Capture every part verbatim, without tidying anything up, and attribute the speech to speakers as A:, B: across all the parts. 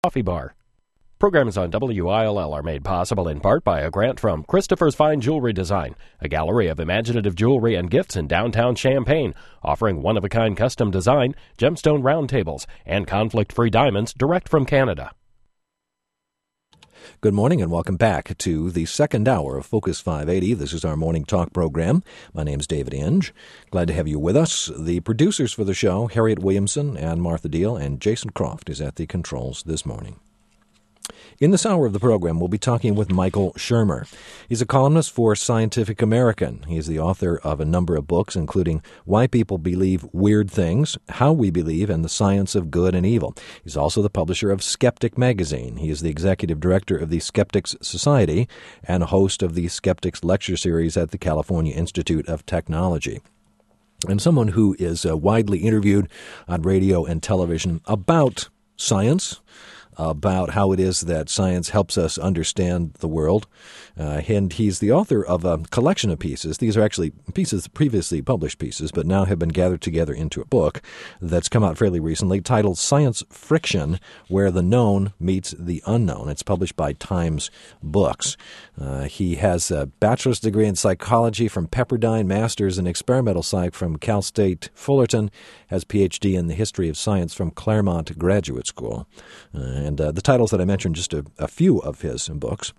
A: Coffee Bar. Programs on W I L L are made possible in part by a grant from Christopher's Fine Jewelry Design, a gallery of imaginative jewelry and gifts in downtown Champaign, offering one-of-a-kind custom design, gemstone round tables, and conflict-free diamonds direct from Canada.
B: Good morning and welcome back to the second hour of Focus five eighty. This is our morning talk program. My name's David Inge. Glad to have you with us. The producers for the show, Harriet Williamson and Martha Deal, and Jason Croft is at the controls this morning. In this hour of the program, we'll be talking with Michael Shermer. He's a columnist for Scientific American. He's the author of a number of books, including Why People Believe Weird Things, How We Believe, and the Science of Good and Evil. He's also the publisher of Skeptic Magazine. He is the executive director of the Skeptics Society and a host of the Skeptics Lecture Series at the California Institute of Technology. And someone who is uh, widely interviewed on radio and television about science, about how it is that science helps us understand the world. Uh, and he's the author of a collection of pieces. These are actually pieces, previously published pieces, but now have been gathered together into a book that's come out fairly recently titled Science Friction, Where the Known Meets the Unknown. It's published by Times Books. Uh, he has a bachelor's degree in psychology from Pepperdine, master's in experimental psych from Cal State Fullerton, has P H D in the history of science from Claremont Graduate School. Uh, and uh, the titles that I mentioned, just a, a few of his books.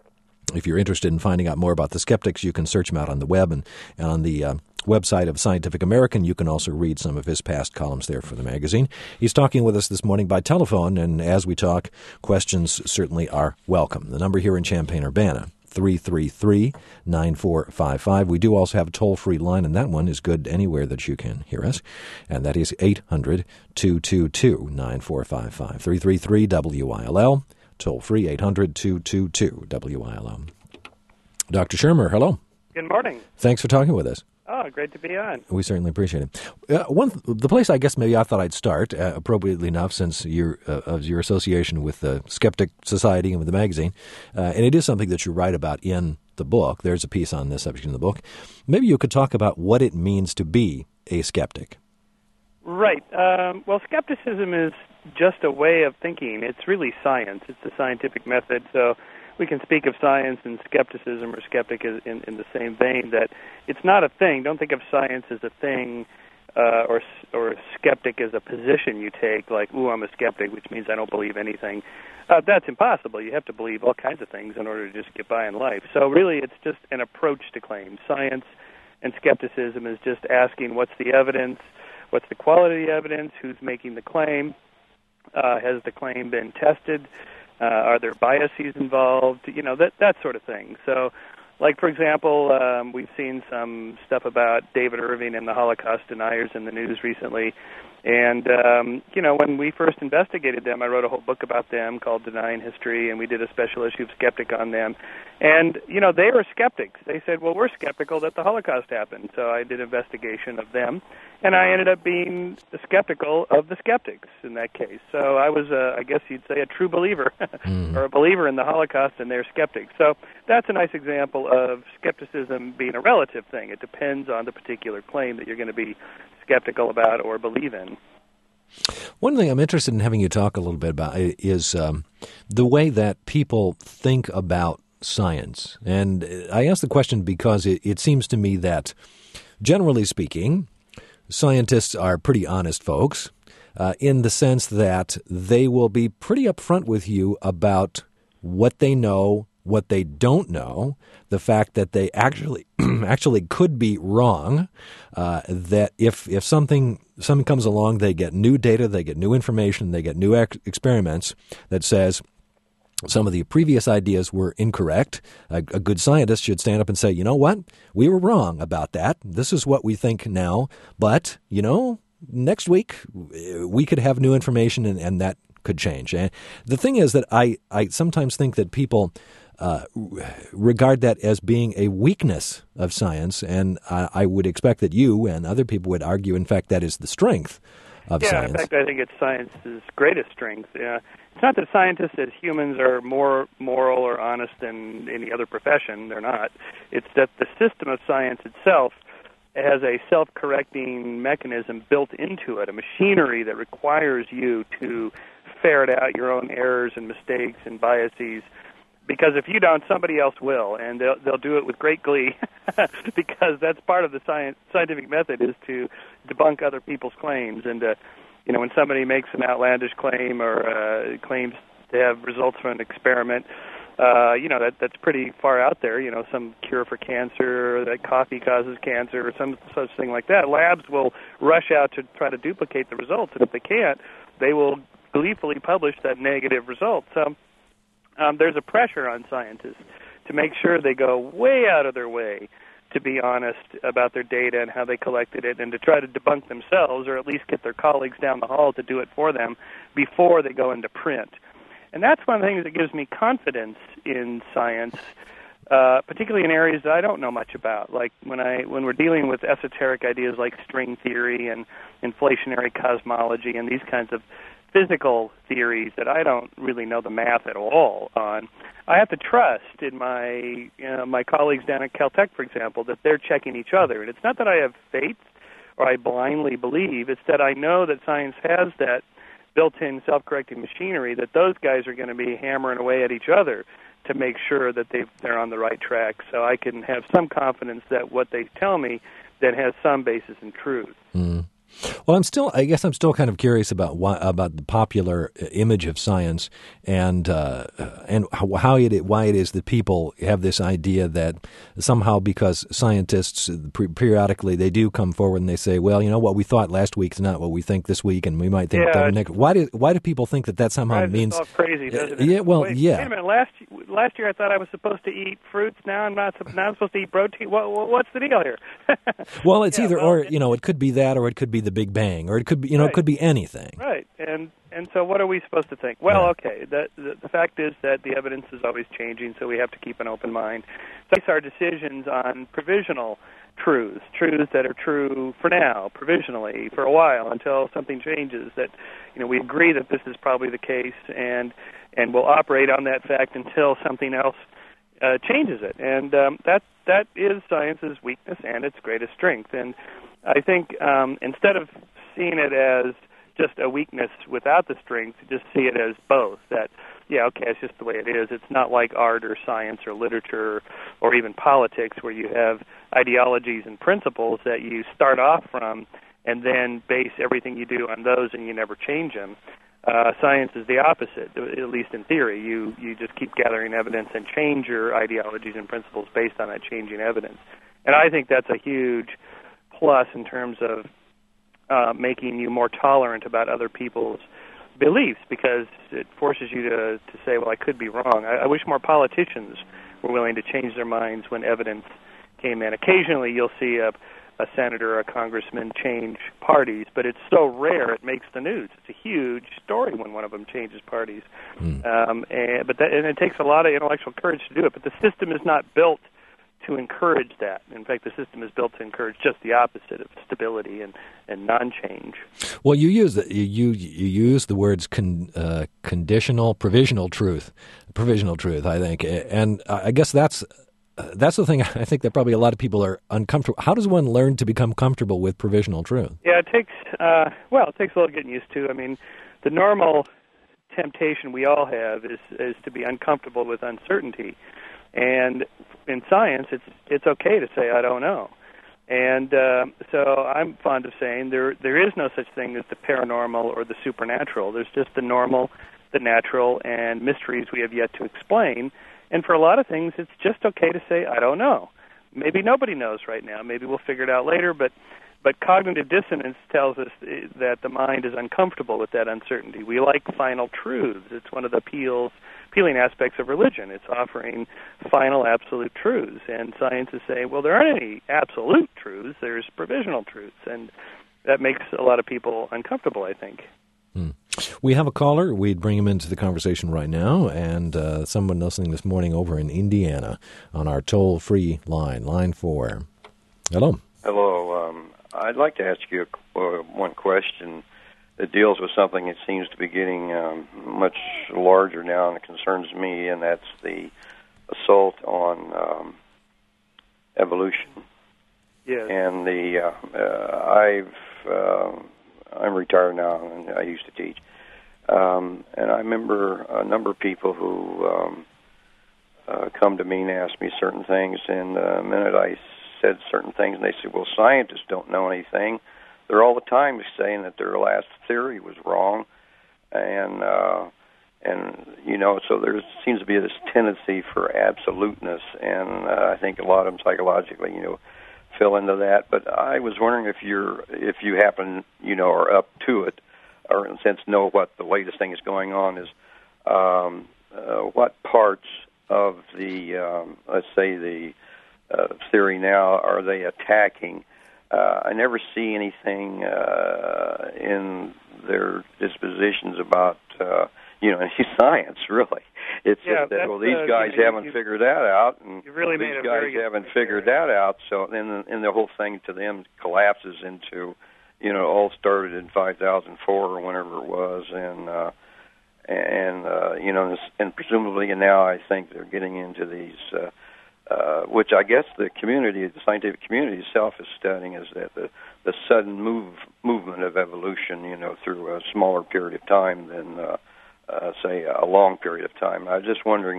B: If you're interested in finding out more about the skeptics, you can search him out on the web, and, and on the uh, website of Scientific American, you can also read some of his past columns there for the magazine. He's talking with us this morning by telephone, and as we talk, questions certainly are welcome. The number here in Champaign-Urbana, three three three, nine four five five. We do also have a toll-free line, and that one is good anywhere that you can hear us, and that is eight hundred, two two two, nine four five five, three three three W I L L. Toll-free, eight hundred, two two two, W I L M. Doctor Shermer, hello.
C: Good morning.
B: Thanks for talking with us.
C: Oh, great to be on.
B: We certainly appreciate it. Uh, one, the place I guess maybe I thought I'd start, uh, appropriately enough, since your uh, of your association with the Skeptic Society and with the magazine, uh, and it is something that you write about in the book. There's a piece on this subject in the book. Maybe you could talk about what it means to be a skeptic.
C: Right. Um, well, skepticism is just a way of thinking. It's really science. It's a scientific method. So we can speak of science and skepticism or skeptic in, in the same vein, that it's not a thing. Don't think of science as a thing uh, or or skeptic as a position you take, like, ooh, I'm a skeptic, which means I don't believe anything. Uh, that's impossible. You have to believe all kinds of things in order to just get by in life. So really it's just an approach to claims. Science and skepticism is just asking what's the evidence, what's the quality of the evidence, who's making the claim, uh, has the claim been tested, uh, are there biases involved, you know, that that sort of thing. So, like, for example, um, we've seen some stuff about David Irving and the Holocaust deniers in the news recently. And, um, you know, when we first investigated them, I wrote a whole book about them called Denying History, and we did a special issue of Skeptic on them. And, you know, they were skeptics. They said, well, we're skeptical that the Holocaust happened. So I did an investigation of them, and I ended up being skeptical of the skeptics in that case. So I was, uh, I guess you'd say, a true believer, mm. or a believer in the Holocaust, and they're skeptics. So that's a nice example of skepticism being a relative thing. It depends on the particular claim that you're going to be skeptical about or believe in.
B: One thing I'm interested in having you talk a little bit about is um, the way that people think about science. And I ask the question because it, it seems to me that, generally speaking, scientists are pretty honest folks uh, in the sense that they will be pretty upfront with you about what they know, what they don't know, the fact that they actually actually could be wrong, uh, that if if something something comes along, they get new data, they get new information, they get new ex- experiments that says some of the previous ideas were incorrect. A, a good scientist should stand up and say, you know what, we were wrong about that. This is what we think now, but, you know, next week we could have new information and, and that could change. And the thing is that I, I sometimes think that people uh, regard that as being a weakness of science, and I, I would expect that you and other people would argue, in fact, that is the strength of
C: yeah,
B: science.
C: Yeah, in fact, I think it's science's greatest strength. Yeah. It's not that scientists as humans are more moral or honest than any other profession. They're not. It's that the system of science itself has a self-correcting mechanism built into it, a machinery that requires you to ferret out your own errors and mistakes and biases. Because if you don't, somebody else will, and they'll, they'll do it with great glee, because that's part of the science, scientific method is to debunk other people's claims. And, uh, you know, when somebody makes an outlandish claim or uh, claims to have results from an experiment, uh, you know, that that's pretty far out there, you know, some cure for cancer, or that coffee causes cancer, or some such thing like that. Labs will rush out to try to duplicate the results, and if they can't, they will gleefully publish that negative result. So, Um, there's a pressure on scientists to make sure they go way out of their way to be honest about their data and how they collected it, and to try to debunk themselves, or at least get their colleagues down the hall to do it for them before they go into print. And that's one of the things that gives me confidence in science, uh, particularly in areas that I don't know much about, like when I when we're dealing with esoteric ideas like string theory and inflationary cosmology and these kinds of physical theories that I don't really know the math at all on. I have to trust in my you know, my colleagues down at Caltech, for example, that they're checking each other. And it's not that I have faith or I blindly believe. It's that I know that science has that built-in self-correcting machinery, that those guys are going to be hammering away at each other to make sure that they've, they're on the right track, so I can have some confidence that what they tell me that has some basis in truth.
B: Mm. Well, I'm still, I guess I'm still kind of curious about why, about the popular image of science, and uh, and how it why it is that people have this idea that somehow, because scientists periodically they do come forward and they say, well, you know, what we thought last week is not what we think this week, and we might think
C: yeah,
B: that next. Why do why do people think that that somehow
C: right,
B: means
C: it's all crazy? Doesn't it?
B: Yeah, well,
C: wait,
B: yeah.
C: Wait a minute. Last last year I thought I was supposed to eat fruits. Now I'm not. Now I'm supposed to eat protein. What, what's the deal here?
B: Well, it's
C: yeah,
B: either
C: well,
B: or. You know, it could be that, or it could be the Big Bang, or it could be you know
C: right.
B: it could be anything.
C: Right. And and so what are we supposed to think? Well,
B: yeah.
C: okay. The, the the fact is that the evidence is always changing, so we have to keep an open mind. So base our decisions on provisional truths, truths that are true for now, provisionally, for a while, until something changes. That you know we agree that this is probably the case, and and we'll operate on that fact until something else uh, changes it. And um, that that is science's weakness and its greatest strength. And I think um, instead of seeing it as just a weakness without the strength, just see it as both. That, yeah, okay, it's just the way it is. It's not like art or science or literature or even politics, where you have ideologies and principles that you start off from and then base everything you do on those and you never change them. Uh, science is the opposite, at least in theory. You you just keep gathering evidence and change your ideologies and principles based on that changing evidence. And I think that's a huge plus in terms of uh, making you more tolerant about other people's beliefs, because it forces you to, to say, well, I could be wrong. I, I wish more politicians were willing to change their minds when evidence came in. Occasionally you'll see a a senator or a congressman change parties, but it's so rare it makes the news. It's a huge story when one of them changes parties. Mm. Um, and, but that, and it takes a lot of intellectual courage to do it, but the system is not built to encourage that. In fact, the system is built to encourage just the opposite of stability and, and non-change. Well,
B: you use the, you, you use the words con, uh, conditional, provisional truth, provisional truth, I think, and I guess that's Uh, that's the thing I think that probably a lot of people are uncomfortable. How does one learn to become comfortable with provisional truth?
C: Yeah, it takes, uh, well, it takes a little getting used to. I mean, the normal temptation we all have is, is to be uncomfortable with uncertainty. And in science, it's it's okay to say, I don't know. And uh, so I'm fond of saying there there is no such thing as the paranormal or the supernatural. There's just the normal, the natural, and mysteries we have yet to explain. And for a lot of things, it's just okay to say, I don't know. Maybe nobody knows right now. Maybe we'll figure it out later, but but cognitive dissonance tells us that the mind is uncomfortable with that uncertainty. We like final truths. It's one of the appeals, appealing aspects of religion. It's offering final absolute truths. And science is saying, well, there aren't any absolute truths. There's provisional truths. And that makes a lot of people uncomfortable, I think.
B: Hmm. We have a caller. We'd bring him into the conversation right now, and uh, someone listening this morning over in Indiana on our toll-free line, line four. Hello.
D: Hello. Um, I'd like to ask you a, uh, one question that deals with something that seems to be getting um, much larger now, and it concerns me, and that's the assault on um, evolution.
C: Yes.
D: And the uh, uh, I've... Uh, I'm retired now, and I used to teach. Um, and I remember a number of people who um, uh, come to me and ask me certain things, and the minute I said certain things, and they said, well, scientists don't know anything. They're all the time saying that their last theory was wrong, and, uh, and you know, so there seems to be this tendency for absoluteness, and uh, I think a lot of them psychologically, you know, fell into that. But I was wondering if you're, if you happen, you know, are up to it, or in a sense know what the latest thing is going on, is um, uh, what parts of the, um, let's say, the uh, theory now are they attacking? Uh, I never see anything uh, in their dispositions about, uh, you know, any science, really. It's
C: yeah,
D: just that, well, these
C: uh,
D: guys
C: you know,
D: haven't
C: you,
D: figured that out, and
C: you really
D: these
C: made a
D: guys
C: very
D: haven't figured that out, so then and the whole thing to them collapses into, you know, it all started in five thousand four or whenever it was, and, uh, and uh, you know, and presumably now I think they're getting into these, uh, uh, which I guess the community, the scientific community itself is studying, is that the, the sudden move movement of evolution, you know, through a smaller period of time than, uh, uh, say, a long period of time. I was just wondering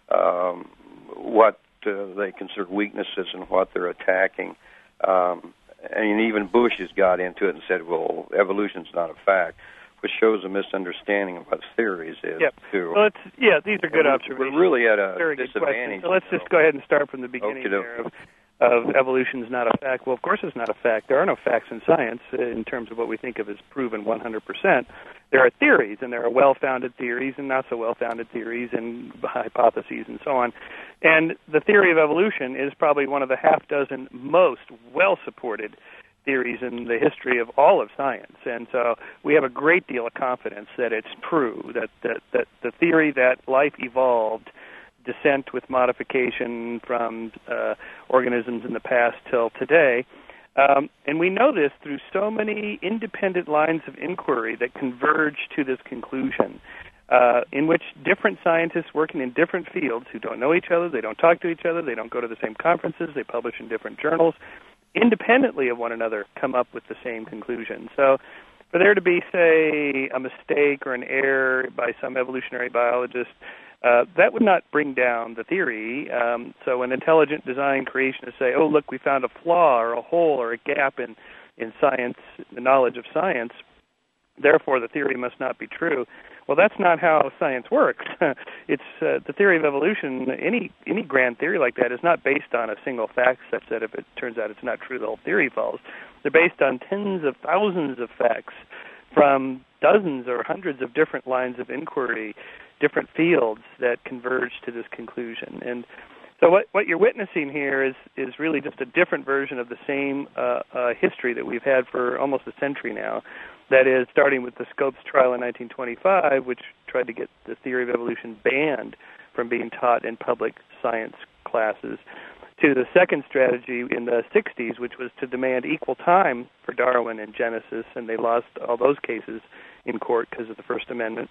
D: um, what uh, they consider weaknesses and what they're attacking. Um, and even Bush has got into it and said, well, evolution's not a fact, which shows a misunderstanding of what theories is,
C: yep.
D: too.
C: Well, it's, yeah, these are good
D: we're,
C: observations.
D: We're really at a
C: Very
D: disadvantage.
C: So let's just go ahead and start from the beginning
D: okay,
C: there of, of evolution's not a fact. Well, of course it's not a fact. There are no facts in science uh, in terms of what we think of as proven one hundred percent. There are theories, and there are well-founded theories and not so well-founded theories and hypotheses and so on. And the theory of evolution is probably one of the half-dozen most well-supported theories in the history of all of science. And so we have a great deal of confidence that it's true, that, that, that the theory that life evolved, descent with modification from uh, organisms in the past till today. Um, and we know this through so many independent lines of inquiry that converge to this conclusion, uh, in which different scientists working in different fields who don't know each other, they don't talk to each other, they don't go to the same conferences, they publish in different journals, independently of one another come up with the same conclusion. So for there to be, say, a mistake or an error by some evolutionary biologist, Uh, that would not bring down the theory. Um, so when intelligent design creationists say, oh, look, we found a flaw or a hole or a gap in, in science, the knowledge of science, therefore the theory must not be true. Well, that's not how science works. It's uh, the theory of evolution, any any grand theory like that is not based on a single fact such that if it turns out it's not true, the whole theory falls. They're based on tens of thousands of facts from dozens or hundreds of different lines of inquiry, different fields that converge to this conclusion. And so what, what you're witnessing here is, is really just a different version of the same uh, uh, history that we've had for almost a century now. That is, starting with the Scopes trial in nineteen twenty-five, which tried to get the theory of evolution banned from being taught in public science classes, to the second strategy in the sixties, which was to demand equal time for Darwin and Genesis, and they lost all those cases in court because of the First Amendment.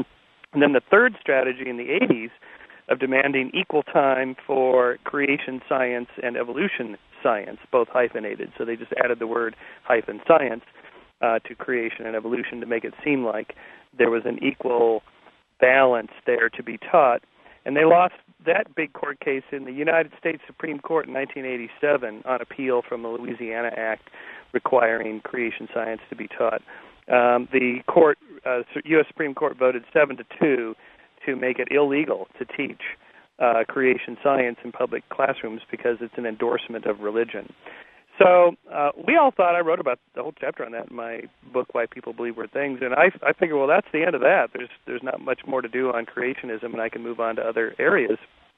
C: And then the third strategy in the eighties of demanding equal time for creation science and evolution science, both hyphenated. So they just added the word hyphen science uh, to creation and evolution to make it seem like there was an equal balance there to be taught. And they lost that big court case in the United States Supreme Court in nineteen eighty-seven on appeal from the Louisiana Act requiring creation science to be taught. Um, the court, uh, U S Supreme Court voted seven to two to make it illegal to teach uh, creation science in public classrooms because it's an endorsement of religion. So uh, we all thought, I wrote about the whole chapter on that in my book, Why People Believe Weird Things, and I, I figured, well, that's the end of that. There's there's not much more to do on creationism, and I can move on to other areas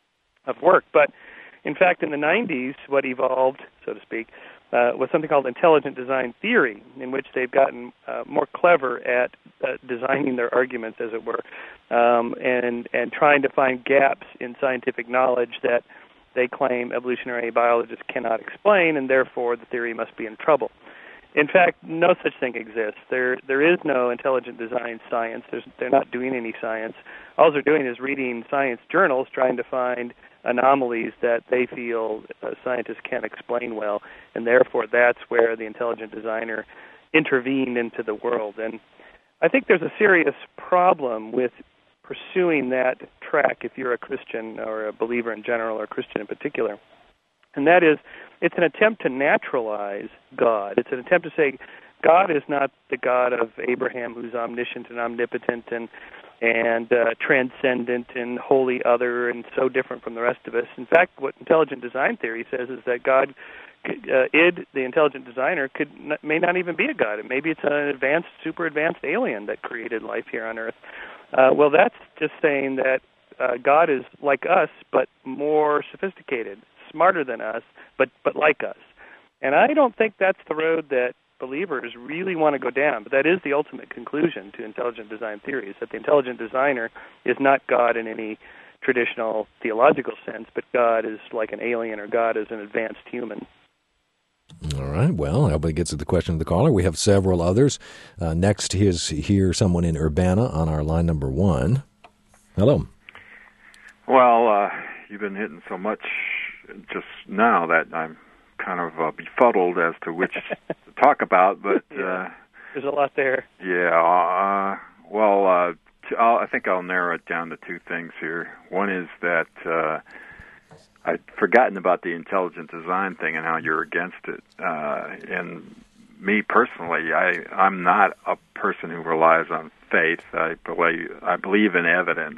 C: of work. But in fact, in the nineties, what evolved, so to speak, uh, was something called intelligent design theory, in which they've gotten uh, more clever at uh, designing their arguments, as it were, um, and and trying to find gaps in scientific knowledge that they claim evolutionary biologists cannot explain, and therefore the theory must be in trouble. In fact, no such thing exists. There, there is no intelligent design science. There's, they're not doing any science. All they're doing is reading science journals, trying to find anomalies that they feel uh, scientists can't explain well, and therefore that's where the intelligent designer intervened into the world. And I think there's a serious problem with pursuing that track if you're a Christian or a believer in general or a Christian in particular. And that is, it's an attempt to naturalize God. It's an attempt to say God is not the God of Abraham who's omniscient and omnipotent and and uh, transcendent and wholly other and so different from the rest of us. In fact, what intelligent design theory says is that God, uh, id, the intelligent designer, could n- may not even be a God. Maybe it's an advanced, super advanced alien that created life here on Earth. Uh, well, that's just saying that uh, God is like us, but more sophisticated, smarter than us, but but like us. And I don't think that's the road that believers really want to go down, but that is the ultimate conclusion to intelligent design theory, is that the intelligent designer is not God in any traditional theological sense, but God is like an alien or God is an advanced human.
B: All right. Well, everybody gets to the question of the caller. We have several others. Uh, next is here someone in Urbana on our line number one. Hello.
E: Well, uh, you've been hitting so much just now that I'm kind of uh, befuddled as to which to talk about, but
C: yeah,
E: uh,
C: there's a lot there.
E: Yeah, uh, well, uh, t- I'll, I think I'll narrow it down to two things here. One is that uh, I'd forgotten about the intelligent design thing and how you're against it. Uh, and me personally, I, I'm not a person who relies on faith. I believe I believe in evidence.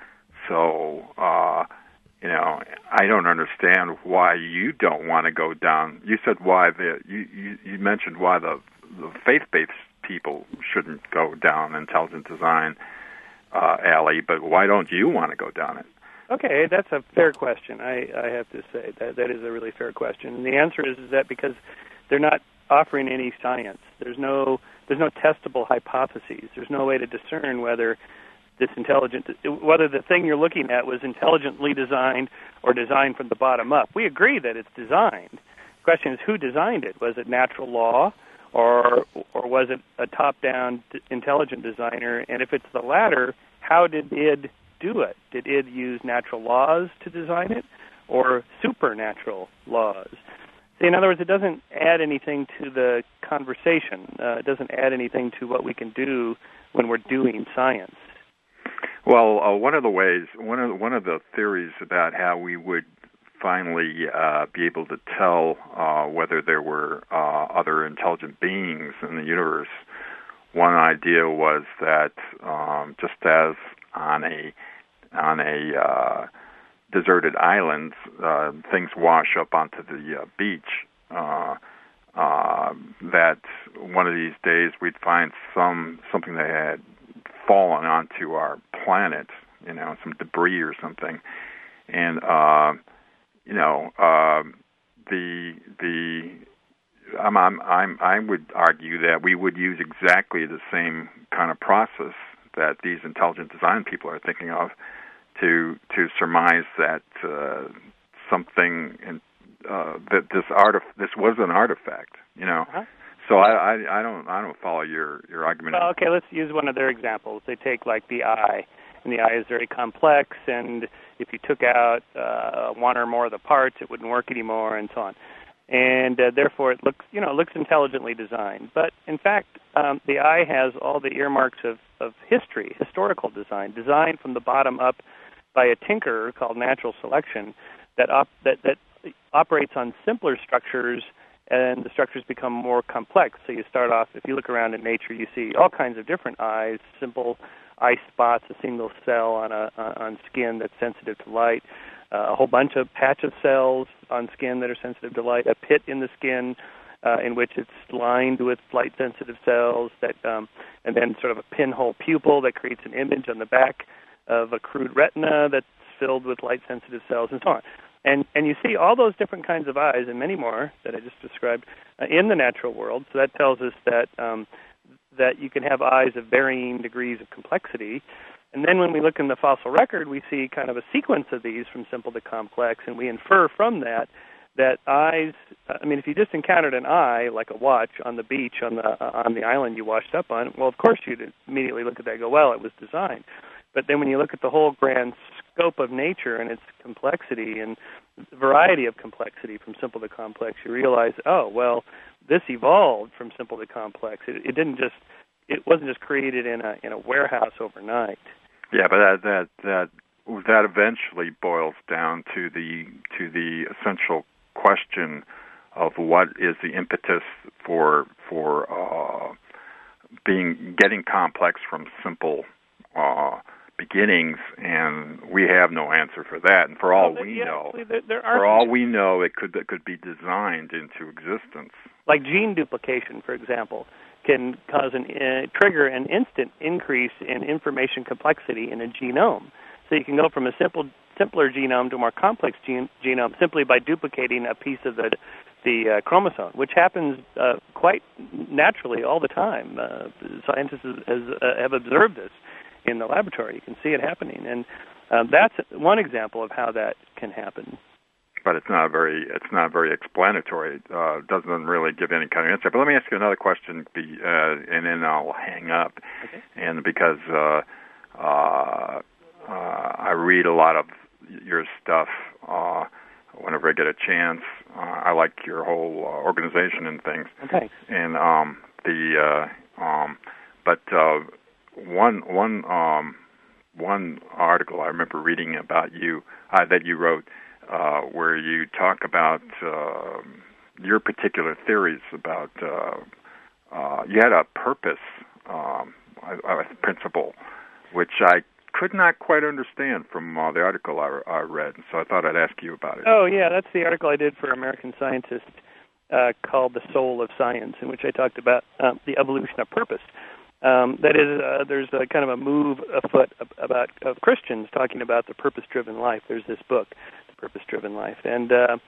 E: So. Uh, You know, I don't understand why you don't want to go down. You said why the you, you, you mentioned why the, the faith-based people shouldn't go down intelligent design uh, alley, but why don't you want to go down it?
C: Okay, that's a fair question. I, I have to say that that is a really fair question. And the answer is, is that because they're not offering any science. There's no there's no testable hypotheses. There's no way to discern whether this intelligent, whether the thing you're looking at was intelligently designed or designed from the bottom up. We agree that it's designed. The question is, who designed it? Was it natural law, or or was it a top-down intelligent designer? And if it's the latter, how did id do it? Did id use natural laws to design it, or supernatural laws? See, in other words, it doesn't add anything to the conversation. Uh, it doesn't add anything to what we can do when we're doing science.
E: Well, uh, one of the ways, one of one of the theories about how we would finally uh, be able to tell uh, whether there were uh, other intelligent beings in the universe, one idea was that um, just as on a on a uh, deserted island, uh, things wash up onto the uh, beach. Uh, uh, that one of these days we'd find some something that had fallen onto our planet, you know, some debris or something, and uh, you know, uh, the the I'm, I'm I'm I would argue that we would use exactly the same kind of process that these intelligent design people are thinking of to to surmise that uh, something in, uh, that this artif- this was an artifact, you know. Uh-huh. So I, I, I don't I don't follow your, your argument.
C: Well, okay, let's use one of their examples. They take like the eye, and the eye is very complex, and if you took out uh, one or more of the parts, it wouldn't work anymore, and so on. And uh, therefore, it looks you know it looks intelligently designed. But in fact, um, the eye has all the earmarks of, of history, historical design, designed from the bottom up by a tinkerer called natural selection that op- that that operates on simpler structures. And the structures become more complex. So you start off, if you look around in nature, you see all kinds of different eyes, simple eye spots, a single cell on a on skin that's sensitive to light, uh, a whole bunch of patch of cells on skin that are sensitive to light, a pit in the skin uh, in which it's lined with light-sensitive cells, that, um, and then sort of a pinhole pupil that creates an image on the back of a crude retina that's filled with light-sensitive cells, and so on. And and you see all those different kinds of eyes and many more that I just described uh, in the natural world. So that tells us that um, that you can have eyes of varying degrees of complexity. And then when we look in the fossil record, we see kind of a sequence of these from simple to complex, and we infer from that that eyes. I mean, if you just encountered an eye like a watch on the beach on the uh, on the island you washed up on, well, of course you'd immediately look at that and go, well, it was designed. But then when you look at the whole grand scope of nature and its complexity and variety of complexity from simple to complex, you realize, oh, well, this evolved from simple to complex. It, it didn't just it wasn't just created in a in a warehouse overnight.
E: Yeah, but that that that that eventually boils down to the to the essential question of what is the impetus for for uh, being getting complex from simple uh, beginnings, and we have no answer for that. And for all
C: well,
E: we
C: yeah,
E: know,
C: actually, there, there are
E: for all we know, it could it could be designed into existence.
C: Like gene duplication, for example, can cause an uh, trigger an instant increase in information complexity in a genome. So you can go from a simple simpler genome to a more complex gene, genome simply by duplicating a piece of the the uh, chromosome, which happens uh, quite naturally all the time. Uh, scientists has, has, uh, have observed this in the laboratory. You can see it happening, and um, that's one example of how that can happen.
E: But it's not very it's not very explanatory. Uh, doesn't really give any kind of answer. But let me ask you another question, be, uh, and then I'll hang up.
C: Okay.
E: And because uh, uh, uh, I read a lot of your stuff uh, whenever I get a chance, uh, I like your whole uh, organization and things.
C: Okay.
E: And um, the uh, um, but uh, one one um, one article I remember reading about you uh, that you wrote. Uh, where you talk about uh, your particular theories about uh, uh, you had a purpose um, a, a principle, which I could not quite understand from uh, the article I, I read, so I thought I'd ask you about it.
C: Oh, yeah, that's the article I did for American Scientist uh, called The Soul of Science, in which I talked about um, the evolution of purpose. Um, that is, uh, there's a kind of a move afoot about of Christians talking about the purpose-driven life. There's this book, Purpose-Driven Life. And uh,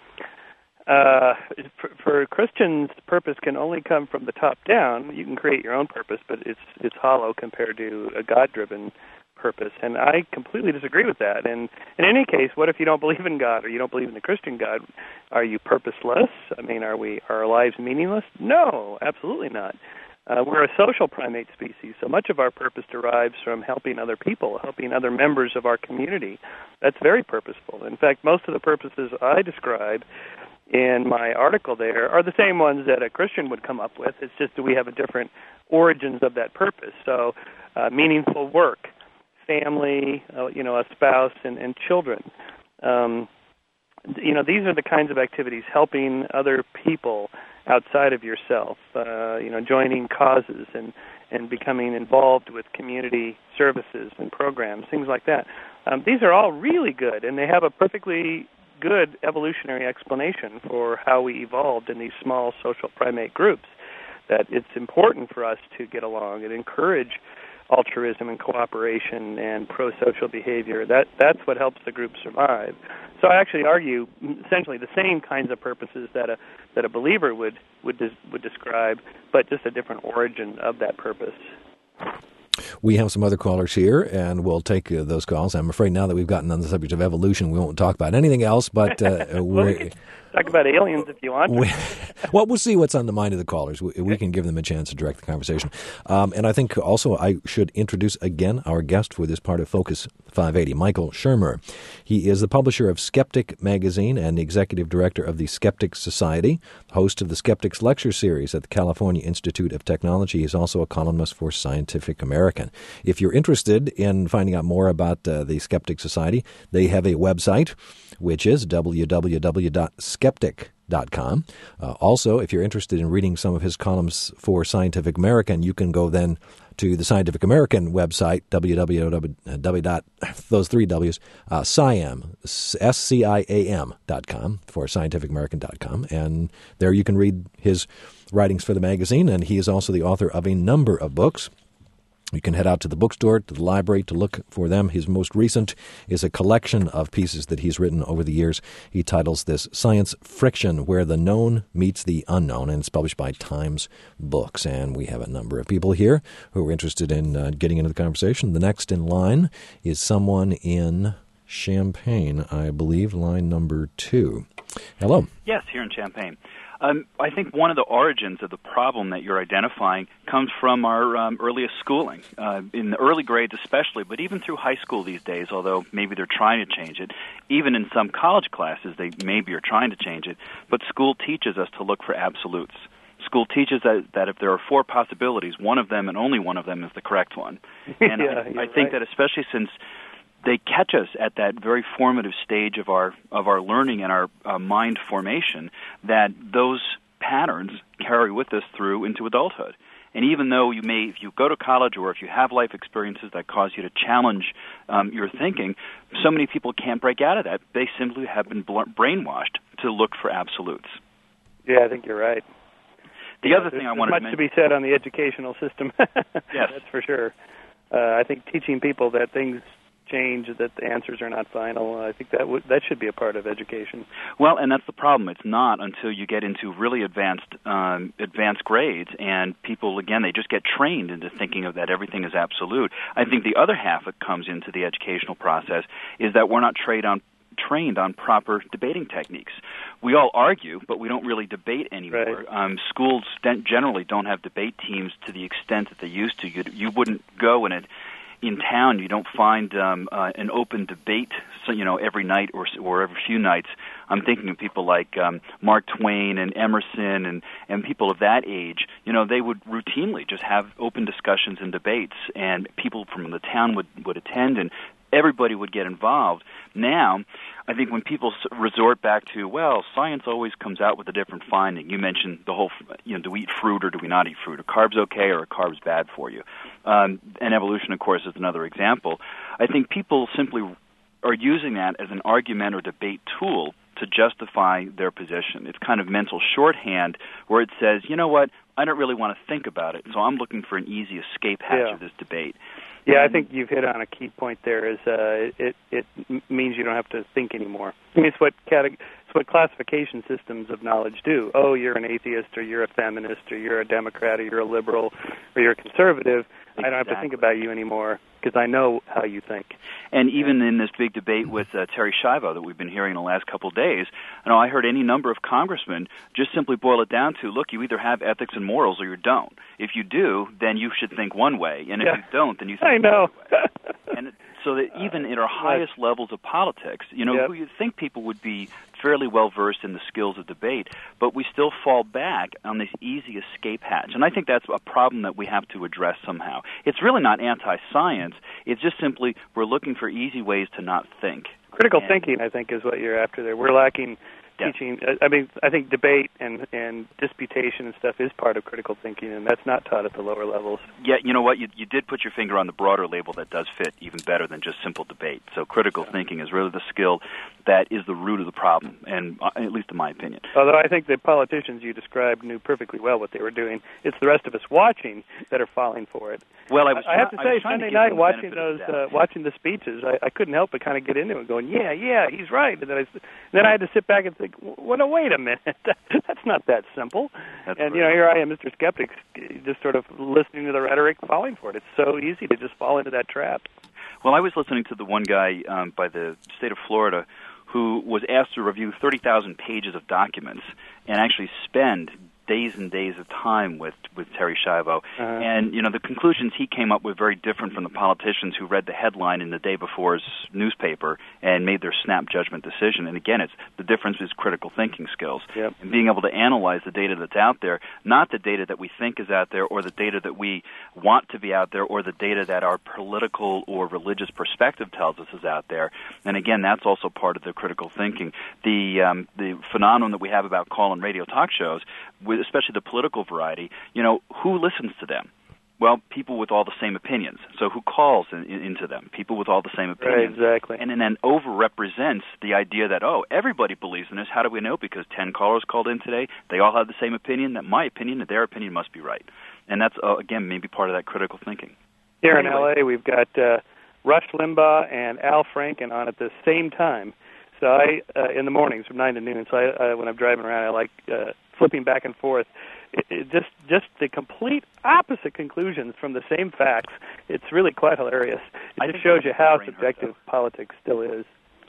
C: uh, for, for Christians, purpose can only come from the top down. You can create your own purpose, but it's it's hollow compared to a God-driven purpose. And I completely disagree with that. And in any case, what if you don't believe in God or you don't believe in the Christian God? Are you purposeless? I mean, are we are our lives meaningless? No, absolutely not. Uh, we're a social primate species, so much of our purpose derives from helping other people, helping other members of our community. That's very purposeful. In fact, most of the purposes I describe in my article there are the same ones that a Christian would come up with. It's just that we have a different origins of that purpose. So uh, meaningful work, family, uh, you know, a spouse and, and children. Um, you know, these are the kinds of activities, helping other people outside of yourself, uh, you know, joining causes and, and becoming involved with community services and programs, things like that. Um, these are all really good, and they have a perfectly good evolutionary explanation for how we evolved in these small social primate groups, that it's important for us to get along and encourage altruism and cooperation and pro-social behavior. That that's what helps the group survive. So I actually argue essentially the same kinds of purposes that a that a believer would would des, would describe, but just a different origin of that purpose.
B: We have some other callers here, and we'll take uh, those calls. I'm afraid now that we've gotten on the subject of evolution, we won't talk about anything else, but uh,
C: well,
B: we're...
C: we can talk about aliens if you want.
B: We, well, we'll see what's on the mind of the callers. We, we can give them a chance to direct the conversation. Um, and I think also I should introduce again our guest for this part of Focus five eighty, Michael Shermer. He is the publisher of Skeptic magazine and the executive director of the Skeptics Society, host of the Skeptics Lecture Series at the California Institute of Technology. He's also a columnist for Scientific American. If you're interested in finding out more about uh, the Skeptics Society, they have a website, which is w w w dot skeptic dot com. Uh, also, if you're interested in reading some of his columns for Scientific American, you can go then to the Scientific American website, w w w dot those three W's, uh, SciAm, S C I A M dot com, for scientific american dot com, and there you can read his writings for the magazine, and he is also the author of a number of books. You can head out to the bookstore, to the library, to look for them. His most recent is a collection of pieces that he's written over the years. He titles this Science Friction, Where the Known Meets the Unknown, and it's published by Times Books. And we have a number of people here who are interested in uh, getting into the conversation. The next in line is someone in Champaign, I believe, line number two. Hello.
F: Yes, here in Champaign. Um, I think one of the origins of the problem that you're identifying comes from our um, earliest schooling, uh, in the early grades especially, but even through high school these days, although maybe they're trying to change it. Even in some college classes, they maybe are trying to change it, but school teaches us to look for absolutes. school teaches that, that if there are four possibilities, one of them and only one of them is the correct one. And
C: yeah,
F: I, I think
C: right.
F: that especially since they catch us at that very formative stage of our of our learning and our uh, mind formation, that those patterns carry with us through into adulthood. And even though you may, if you go to college or if you have life experiences that cause you to challenge um, your thinking, so many people can't break out of that. They simply have been brainwashed to look for absolutes.
C: Yeah, I think you're right.
F: The
C: yeah,
F: other thing I
C: wanted
F: wanted
C: much
F: to
C: to
F: mention...
C: be said on the educational system.
F: Yes.
C: That's for sure. Uh, I think teaching people that things change, that the answers are not final, I think that w- that should be a part of education.
F: Well, and that's the problem. It's not until you get into really advanced um, advanced grades, and people, again, they just get trained into thinking of that everything is absolute. I think the other half that comes into the educational process is that we're not trained on trained on proper debating techniques. We all argue, but we don't really debate anymore.
C: Right.
F: Um, schools generally don't have debate teams to the extent that they used to. You, you wouldn't go in it. In town, you don't find um, uh, an open debate, so, you know, every night or, or every few nights. I'm thinking of people like um, Mark Twain and Emerson and, and people of that age. You know, they would routinely just have open discussions and debates, and people from the town would, would attend, and everybody would get involved. Now, I think when people resort back to, well, science always comes out with a different finding. You mentioned the whole, you know, do we eat fruit or do we not eat fruit? Are carbs okay or are carbs bad for you? Um, and evolution, of course, is another example. I think people simply are using that as an argument or debate tool to justify their position. It's kind of mental shorthand where it says, you know what, I don't really want to think about it, so I'm looking for an easy escape hatch
C: yeah.
F: of this debate.
C: Yeah, I think you've hit on a key point there. Is uh, it it means you don't have to think anymore. I mean, it's what cate- it's what classification systems of knowledge do. Oh, you're an atheist, or you're a feminist, or you're a Democrat, or you're a liberal, or you're a conservative. Exactly. I don't have to think about you anymore because I know how you think.
F: And even in this big debate with uh, Terry Schiavo that we've been hearing in the last couple of days, you know, I heard any number of congressmen just simply boil it down to, look, you either have ethics and morals or you don't. If you do, then you should think one way, and if
C: yeah.
F: you don't, then you think
C: I know.
F: another way. And it, so that even at our highest levels of politics, you know,
C: yep.
F: who you think people would be fairly well versed in the skills of debate, but we still fall back on this easy escape hatch. And I think that's a problem that we have to address somehow. It's really not anti-science. It's just simply we're looking for easy ways to not think.
C: Critical
F: and,
C: thinking, I think, is what you're after there. We're lacking
F: yeah.
C: teaching. I mean, I think debate and, and disputation and stuff is part of critical thinking, and that's not taught at the lower levels.
F: Yeah, you know what? You, you did put your finger on the broader label that does fit even better than just simple debate. So critical yeah. thinking is really the skill that is the root of the problem, and uh, at least in my opinion.
C: Although I think the politicians you described knew perfectly well what they were doing. It's the rest of us watching that are falling for it.
F: Well, I was.
C: I have to say,
F: Sunday
C: to night watching those, uh, watching the speeches, I, I couldn't help but kind of get into it, going, "Yeah, yeah, he's right." And then I, then I had to sit back and think, "Well, no, wait a minute, that's not that simple."
F: That's
C: and
F: right.
C: you know, here I am, Mister Skeptic, just sort of listening to the rhetoric, falling for it. It's so easy to just fall into that trap.
F: Well, I was listening to the one guy um, by the state of Florida who was asked to review thirty thousand pages of documents and actually spend days and days of time with, with Terry Schiavo. Uh-huh. And, you know, the conclusions he came up with very different from the politicians who read the headline in the day before's newspaper and made their snap judgment decision. And again, it's the difference is critical thinking skills.
C: Yep.
F: And being able to analyze the data that's out there, not the data that we think is out there or the data that we want to be out there or the data that our political or religious perspective tells us is out there. And again, that's also part of the critical thinking. The, um, the phenomenon that we have about call-in radio talk shows, with especially the political variety, you know, who listens to them? Well, people with all the same opinions. So who calls in, in, into them? People with all the same opinions.
C: Right, exactly.
F: And then over-represents the idea that, oh, everybody believes in this. How do we know? Because ten callers called in today. They all have the same opinion. That my opinion and their opinion must be right. And that's, uh, again, maybe part of that critical thinking.
C: Here
F: anyway.
C: in L A, we've got uh, Rush Limbaugh and Al Franken on at the same time. So I, uh, in the mornings from nine to noon, so I, uh, when I'm driving around, I like uh, flipping back and forth. It, it just just the complete opposite conclusions from the same facts. It's really quite hilarious. It
F: I
C: just shows you how subjective
F: hurts,
C: politics still is.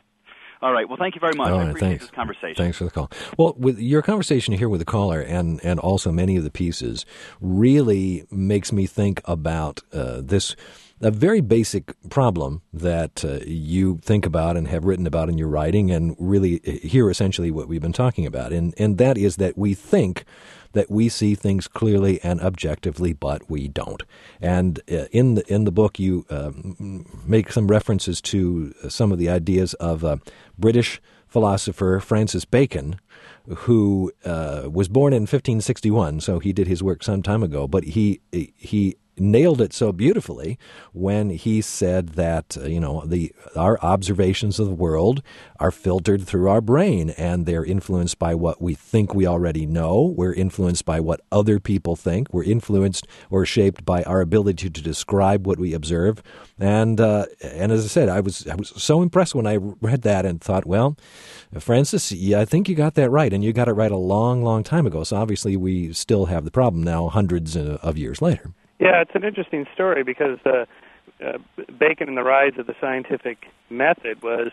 F: All right. Well, thank you very much.
B: All
F: I
B: right,
F: appreciate
B: thanks.
F: this conversation.
B: Thanks for the call. Well, with your conversation here with the caller and, and also many of the pieces really makes me think about uh, this a very basic problem that uh, you think about and have written about in your writing and really hear essentially what we've been talking about. And, and that is that we think that we see things clearly and objectively, but we don't. And uh, in the in the book, you uh, make some references to some of the ideas of a British philosopher, Francis Bacon, who uh, was born in fifteen sixty-one, so he did his work some time ago, but he he nailed it so beautifully when he said that, uh, you know, the our observations of the world are filtered through our brain, and they're influenced by what we think we already know. We're influenced by what other people think. We're influenced or shaped by our ability to describe what we observe. And uh, and as I said, I was I was so impressed when I read that and thought, well, Francis, yeah, I think you got that right, and you got it right a long, long time ago. So obviously we still have the problem now, hundreds of years later.
C: Yeah, it's an interesting story because uh, uh, Bacon and the Rise of the Scientific Method was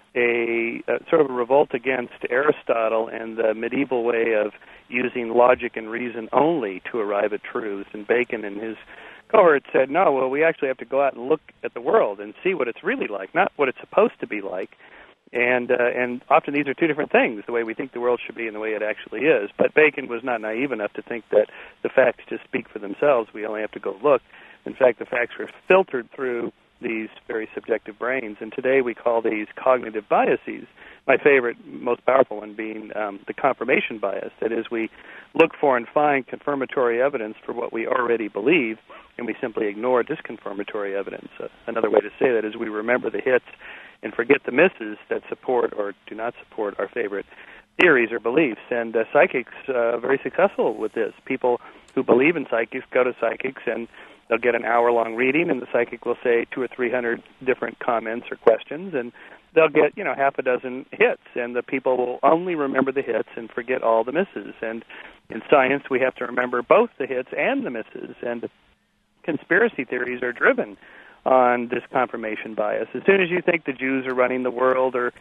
C: a, a sort of a revolt against Aristotle and the medieval way of using logic and reason only to arrive at truths. And Bacon and his cohort said, no, well, we actually have to go out and look at the world and see what it's really like, not what it's supposed to be like. And uh, and often these are two different things, the way we think the world should be and the way it actually is. But Bacon was not naive enough to think that the facts just speak for themselves. We only have to go look. In fact, the facts were filtered through these very subjective brains. And today we call these cognitive biases, my favorite, most powerful one being um, the confirmation bias. That is, we look for and find confirmatory evidence for what we already believe, and we simply ignore disconfirmatory evidence. Uh, another way to say that is we remember the hits and forget the misses that support or do not support our favorite theories or beliefs. And uh, psychics are uh, very successful with this. People who believe in psychics go to psychics, and they'll get an hour-long reading, and the psychic will say two or three hundred different comments or questions, and they'll get, you know, half a dozen hits, and the people will only remember the hits and forget all the misses. And in science, we have to remember both the hits and the misses, and conspiracy theories are driven on this confirmation bias. As soon as you think the Jews are running the world, or,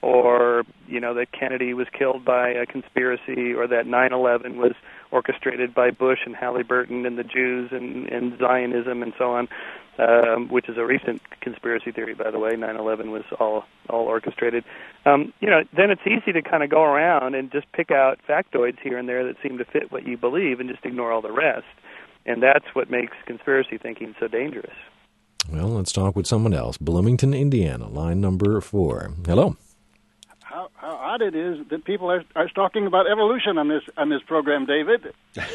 C: or you know, that Kennedy was killed by a conspiracy, or that nine eleven was orchestrated by Bush and Halliburton and the Jews and, and Zionism and so on, um, which is a recent conspiracy theory, by the way. nine eleven was all all orchestrated. Um, you know, then it's easy to kind of go around and just pick out factoids here and there that seem to fit what you believe and just ignore all the rest. And that's what makes conspiracy thinking so dangerous.
B: Well, let's talk with someone else. Bloomington, Indiana, line number four. Hello.
G: How, how odd it is that people are, are talking about evolution on this on this program, David.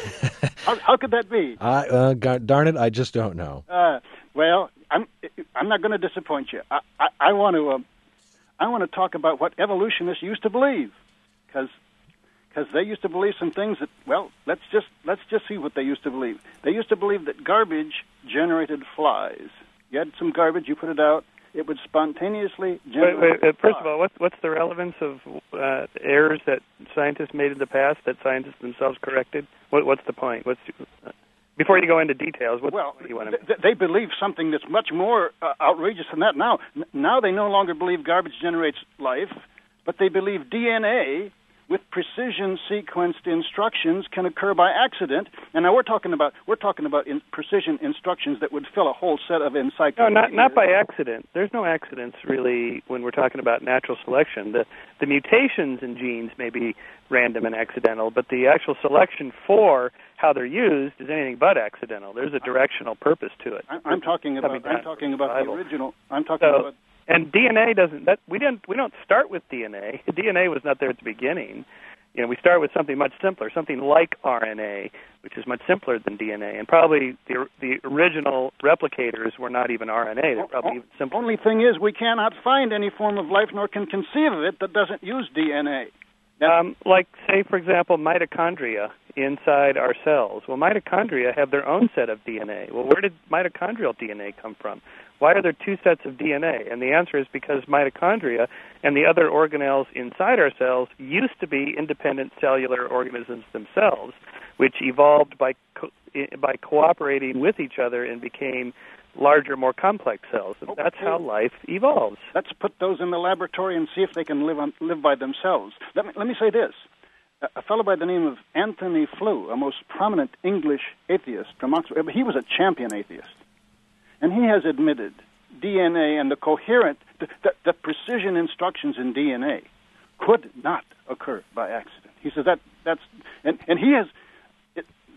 G: how, how could that be?
B: I, uh, God, darn it, I just don't know.
G: Uh, well, I'm I'm not going to disappoint you. I, I, I want to um, I want to talk about what evolutionists used to believe, because because they used to believe some things that, well, let's just let's just see what they used to believe. They used to believe that garbage generated flies. You had some garbage, you put it out, it would spontaneously generate
C: wait, wait, uh, First
G: flies.
C: of all, what's, what's the relevance of uh, errors that scientists made in the past that scientists themselves corrected? What, what's the point? What's uh, before you go into details, what,
G: well,
C: what do you want to
G: th- they believe something that's much more uh, outrageous than that now. N- now they no longer believe garbage generates life, but they believe D N A with precision sequenced instructions can occur by accident. And now we're talking about we're talking about in precision instructions that would fill a whole set of encyclopedias.
C: No, not not by accident. There's no accidents really when we're talking about natural selection. The the mutations in genes may be random and accidental, but the actual selection for how they're used is anything but accidental. There's a directional purpose to it.
G: I'm, I'm talking about I'm talking about the original. I'm talking
C: so,
G: about.
C: And D N A doesn't. That we didn't. We don't start with D N A. D N A was not there at the beginning. You know, we start with something much simpler, something like R N A, which is much simpler than D N A. And probably the the original replicators were not even R N A. They're probably even simpler.
G: Only thing is, we cannot find any form of life, nor can conceive of it, that doesn't use D N A.
C: Um, like, say, for example, mitochondria inside our cells. Well, mitochondria have their own set of D N A. Well, where did mitochondrial D N A come from? Why are there two sets of D N A? And the answer is because mitochondria and the other organelles inside our cells used to be independent cellular organisms themselves, which evolved by co- by cooperating with each other and became larger, more complex cells. And that's how life evolves.
G: Let's put those in the laboratory and see if they can live on, live by themselves. Let me, let me say this. A, a fellow by the name of Anthony Flew, a most prominent English atheist from Oxford, he was a champion atheist. And he has admitted D N A and the coherent, the, the, the precision instructions in D N A could not occur by accident. He says that that's, and, and he has,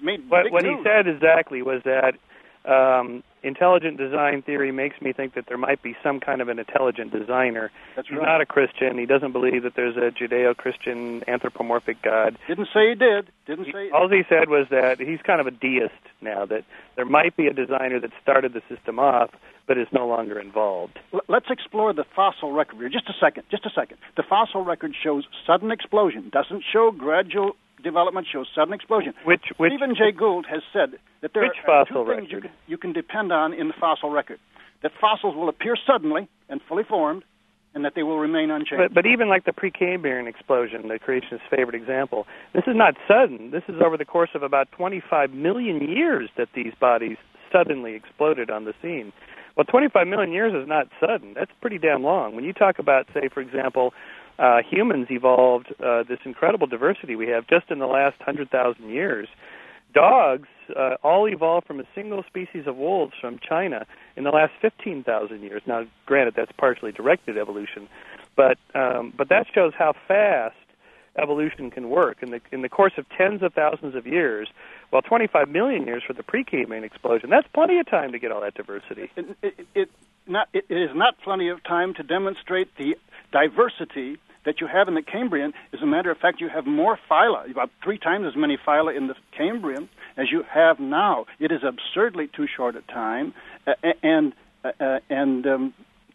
G: made
C: what,
G: big
C: what
G: news.
C: he said exactly was that um, intelligent design theory makes me think that there might be some kind of an intelligent designer.
G: That's
C: He's
G: right.
C: not a Christian. He doesn't believe that there's a Judeo-Christian anthropomorphic God.
G: Didn't say he did. Didn't say.
C: He, all he said was that he's kind of a deist now, that there might be a designer that started the system off, but is no longer involved.
G: L- Let's explore the fossil record here. Just a second. Just a second. The fossil record shows sudden explosion. Doesn't show gradual development, shows sudden explosion.
C: Which, which
G: Stephen Jay Gould has said that there
C: Which
G: are
C: fossil
G: two things you
C: record?
G: can, you can depend on in the fossil record. That fossils will appear suddenly and fully formed, and that they will remain unchanged.
C: But, but even like the Precambrian explosion, the creationist's favorite example, this is not sudden. This is over the course of about twenty-five million years that these bodies suddenly exploded on the scene. Well, twenty-five million years is not sudden. That's pretty damn long. When you talk about, say, for example, uh, humans evolved uh, this incredible diversity we have just in the last one hundred thousand years. Dogs uh, all evolved from a single species of wolves from China in the last fifteen thousand years. Now, granted, that's partially directed evolution, but um, but that shows how fast evolution can work. In the in the course of tens of thousands of years, well, twenty-five million years for the Precambrian explosion, that's plenty of time to get all that diversity.
G: It, it, it, not, it is not plenty of time to demonstrate the diversity that you have in the Cambrian. As a matter of fact, you have more phyla, about three times as many phyla in the Cambrian as you have now. It is absurdly too short a time, uh, and uh, and um,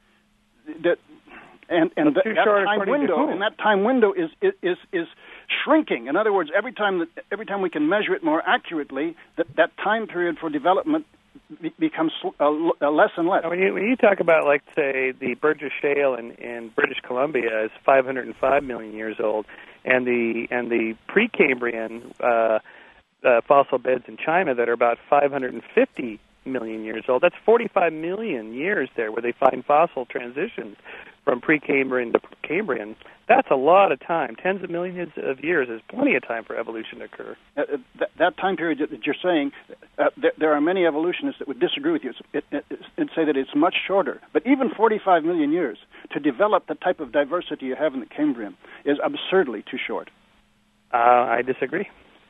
G: that. And, and that, that time window, and that time window is, is is shrinking. In other words, every time that every time we can measure it more accurately, that that time period for development be, becomes uh, less and less.
C: Now, when you when you talk about, like, say, the Burgess Shale in, in British Columbia is five hundred five million years old, and the and the Precambrian uh, uh, fossil beds in China that are about five hundred fifty million years old. That's forty-five million years there where they find fossil transitions from Precambrian to Cambrian. That's a lot of time. Tens of millions of years is plenty of time for evolution to occur.
G: Uh, that, that time period that you're saying, uh, there, there are many evolutionists that would disagree with you it, it, it, and say that it's much shorter. But even forty-five million years to develop the type of diversity you have in the Cambrian is absurdly too short.
C: Uh, I disagree.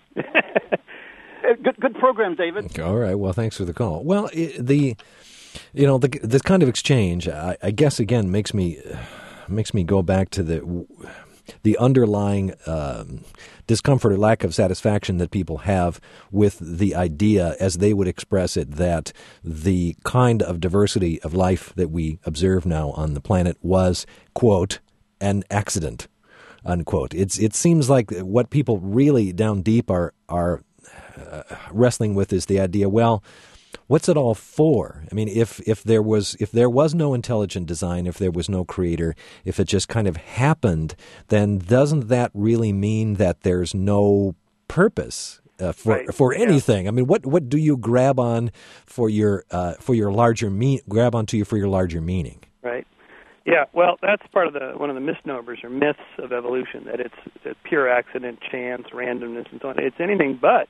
G: Good, good program, David.
B: All right. Well, thanks for the call. Well, it, the, you know, the this kind of exchange, I, I guess, again, makes me makes me go back to the the underlying um, discomfort or lack of satisfaction that people have with the idea, as they would express it, that the kind of diversity of life that we observe now on the planet was, quote, an accident, unquote. It's it seems like what people really down deep are are Uh, wrestling with is the idea, well, what's it all for? I mean, if if there was if there was no intelligent design, if there was no creator, if it just kind of happened, then doesn't that really mean that there's no purpose uh, for
C: right.
B: for
C: yeah.
B: anything? I mean, what what do you grab on for your uh, for your larger mean grab onto you for your larger meaning?
C: Right. Yeah, well, that's part of the one of the misnomers or myths of evolution, that it's a pure accident, chance, randomness, and so on. It's anything but.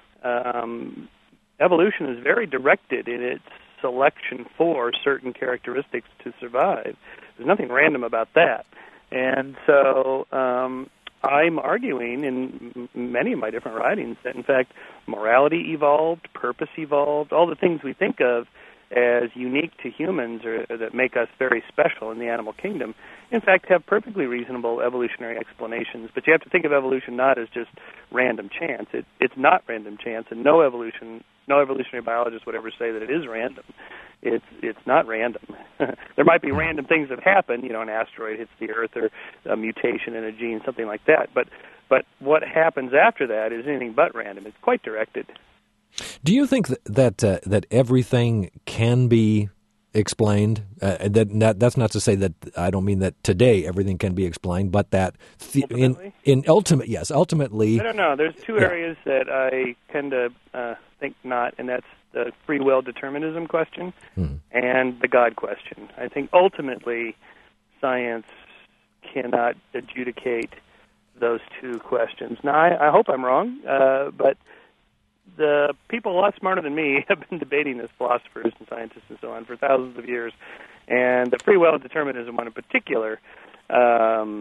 C: Um, evolution is very directed in its selection for certain characteristics to survive. There's nothing random about that. And so um, I'm arguing in many of my different writings that, in fact, morality evolved, purpose evolved, all the things we think of as unique to humans or that make us very special in the animal kingdom, in fact, have perfectly reasonable evolutionary explanations. But you have to think of evolution not as just random chance. It, it's not random chance, and no evolution, no evolutionary biologist would ever say that it is random. It's it's not random. There might be random things that happen, you know, an asteroid hits the Earth or a mutation in a gene, something like that. But but what happens after that is anything but random. It's quite directed.
B: Do you think that that, uh, that everything can be explained? Uh, that, that that's not to say that I don't mean that today everything can be explained, but that the, in in ultimate yes, ultimately.
C: I don't know. There's two
B: yeah.
C: areas that I tend to uh, think not, and that's the free will determinism question hmm. and the God question. I think ultimately science cannot adjudicate those two questions. Now, I, I hope I'm wrong, uh, but the people a lot smarter than me have been debating this, philosophers and scientists and so on, for thousands of years. And the free will determinism one in particular um,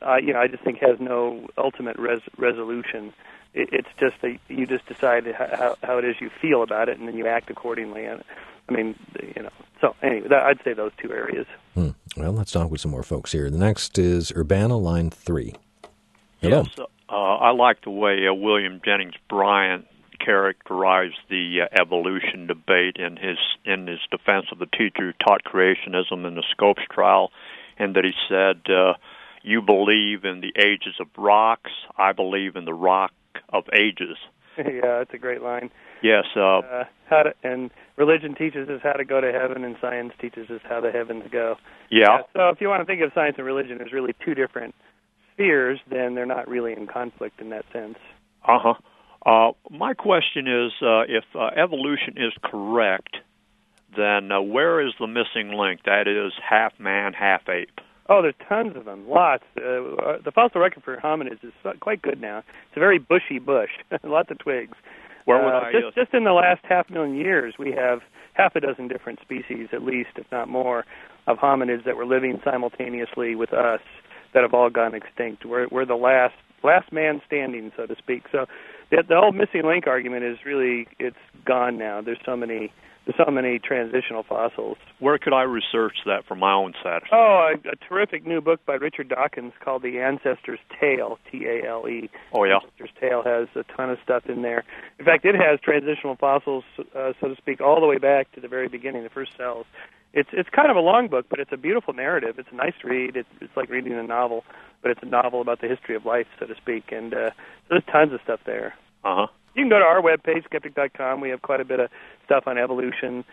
C: uh, you know, I just think has no ultimate res- resolution. It, it's just that you just decide how, how it is you feel about it, and then you act accordingly. And I mean, you know. So anyway, that, I'd say those two areas.
B: Hmm. Well, let's talk with some more folks here. The next is Urbana, line three. Hello.
H: Yes, uh, I like the way uh, William Jennings Bryan characterized the uh, evolution debate in his in his defense of the teacher who taught creationism in the Scopes trial, and that he said, uh, "You believe in the ages of rocks. I believe in the rock of ages."
C: Yeah, that's a great line.
H: Yes. Uh,
C: uh, how to, and religion teaches us how to go to heaven, and science teaches us how the heavens go.
H: Yeah.
C: yeah. So if you want to think of science and religion as really two different spheres, then they're not really in conflict in that sense.
H: Uh-huh. Uh, my question is, uh, if uh, evolution is correct, then uh, where is the missing link? That is, half man, half ape.
C: Oh, there's tons of them, lots. Uh, the fossil record for hominids is quite good now. It's a very bushy bush, lots of twigs.
H: Where would
C: uh,
H: I
C: just, just in the last half million years, we have half a dozen different species, at least, if not more, of hominids that were living simultaneously with us that have all gone extinct. We're, we're the last last man standing, so to speak. So the, the whole missing link argument is really, it's gone now. There's so many there's so many transitional fossils.
H: Where could I research that for my own satisfaction?
C: Oh, a, a terrific new book by Richard Dawkins called The Ancestor's Tale, T A L E.
H: Oh, yeah.
C: Ancestor's Tale has a ton of stuff in there. In fact, it has transitional fossils, uh, so to speak, all the way back to the very beginning, the first cells. It's it's kind of a long book, but it's a beautiful narrative. It's a nice read. It's, it's like reading a novel, but it's a novel about the history of life, so to speak. And uh, there's tons of stuff there.
H: Uh-huh.
C: You can go to our webpage, skeptic dot com. We have quite a bit of stuff on evolution.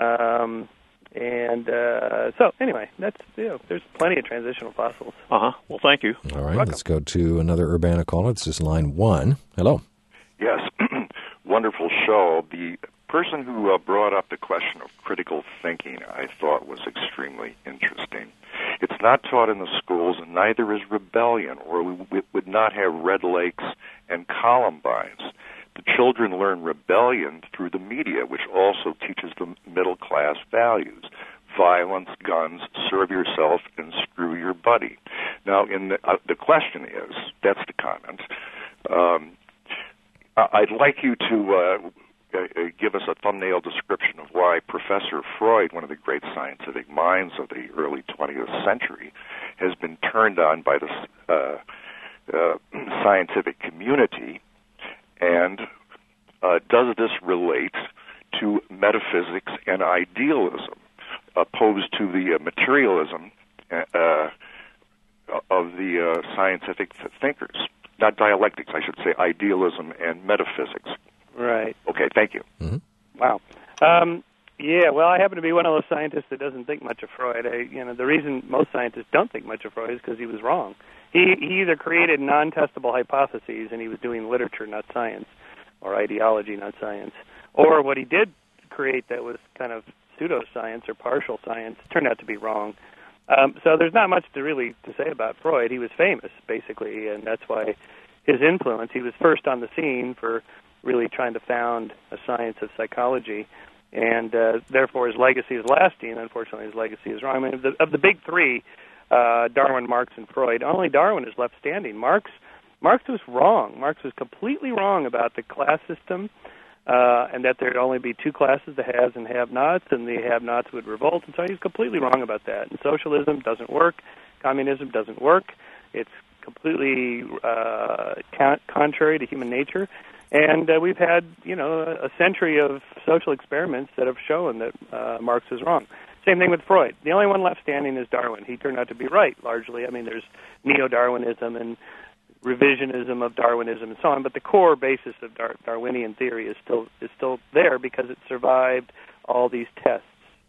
C: Um, and uh, so, anyway, that's you know, there's plenty of transitional fossils.
H: Uh-huh. Well, thank you.
B: All right, let's go to another Urbana caller. This is line one. Hello.
I: Yes. Wonderful show. The person who uh, brought up the question of critical thinking, I thought, was extremely interesting. It's not taught in the schools, and neither is rebellion, or we, we would not have Red Lakes and Columbines. The children learn rebellion through the media, which also teaches them middle-class values. Violence, guns, serve yourself, and screw your buddy. Now, in the, uh, the question is, that's the comment, um, I'd like you to uh, uh, give us a thumbnail description of why Professor Freud, one of the great scientific minds of the early twentieth century, has been turned on by the uh, uh, scientific community, and uh, does this relate to metaphysics and idealism, opposed to the uh, materialism uh, of the uh, scientific thinkers? Not dialectics, I should say idealism and metaphysics.
C: Right.
I: Okay, thank you.
B: Mm-hmm.
C: Wow. Um, yeah, well, I happen to be one of those scientists that doesn't think much of Freud. I, you know, the reason most scientists don't think much of Freud is because he was wrong. He, he either created non-testable hypotheses, and he was doing literature, not science, or ideology, not science, or what he did create that was kind of pseudoscience or partial science turned out to be wrong. Um, so there's not much to really to say about Freud. He was famous, basically, and that's why his influence, he was first on the scene for really trying to found a science of psychology, and uh, therefore his legacy is lasting. Unfortunately, his legacy is wrong. I mean, of the, of the big three, uh, Darwin, Marx, and Freud, only Darwin is left standing. Marx, Marx was wrong. Marx was completely wrong about the class system, Uh, and that there'd only be two classes, the haves and have-nots, and the have-nots would revolt. And so he's completely wrong about that. And socialism doesn't work. Communism doesn't work. It's completely uh, con- contrary to human nature. And uh, we've had, you know, a century of social experiments that have shown that uh, Marx is wrong. Same thing with Freud. The only one left standing is Darwin. He turned out to be right, largely. I mean, there's neo-Darwinism and revisionism of Darwinism and so on, but the core basis of Dar- Darwinian theory is still is still there because it survived all these tests.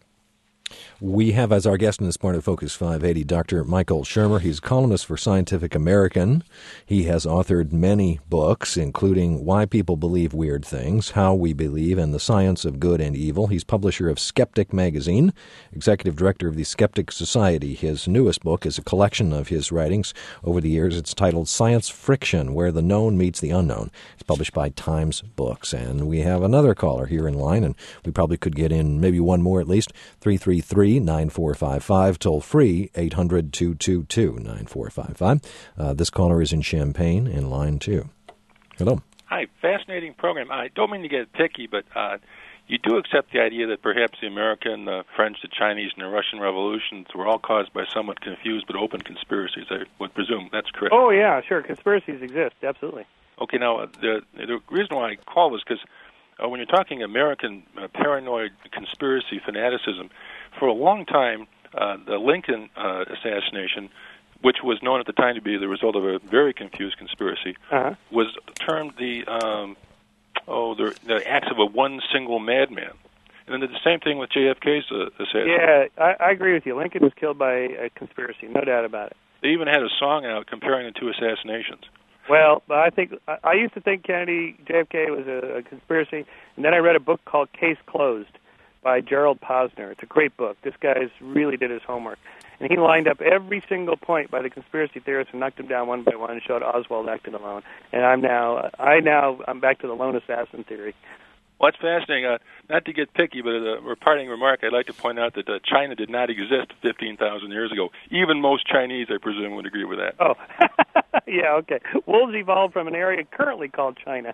B: We have as our guest in this morning of Focus five eighty, Doctor Michael Shermer. He's a columnist for Scientific American. He has authored many books, including Why People Believe Weird Things, How We Believe, and the Science of Good and Evil. He's publisher of Skeptic Magazine, executive director of the Skeptic Society. His newest book is a collection of his writings over the years. It's titled Science Friction, Where the Known Meets the Unknown. It's published by Times Books. And we have another caller here in line, and we probably could get in maybe one more at least, three three three three, nine four five five, toll free, eight hundred, two two two, nine four five five. Uh, this caller is in Champaign in line two. Hello.
J: Hi, fascinating program. I don't mean to get picky, but uh, you do accept the idea that perhaps the American, the French, the Chinese, and the Russian revolutions were all caused by somewhat confused but open conspiracies, I would presume. That's correct.
C: Oh, yeah, sure. Conspiracies exist, absolutely.
J: Okay, now, uh, the, the reason why I called was because uh, when you're talking American uh, paranoid conspiracy fanaticism, for a long time, uh, the Lincoln uh, assassination, which was known at the time to be the result of a very confused conspiracy, uh-huh. was termed the um, oh the, the acts of a one single madman. And then did the same thing with J F K's uh, assassination.
C: Yeah, I, I agree with you. Lincoln was killed by a conspiracy, no doubt about it.
J: They even had a song out comparing the two assassinations.
C: Well, I think I, I used to think Kennedy, J F K was a, a conspiracy, and then I read a book called Case Closed by Gerald Posner. It's a great book. This guy's really did his homework. And he lined up every single point by the conspiracy theorists and knocked them down one by one and showed Oswald acted alone. And I'm now, I now, I'm back to the lone assassin theory.
J: Well, that's fascinating. Uh, not to get picky, but as a parting remark, I'd like to point out that uh, China did not exist fifteen thousand years ago. Even most Chinese, I presume, would agree with that.
C: Oh, yeah, okay. Wolves evolved from an area currently called China.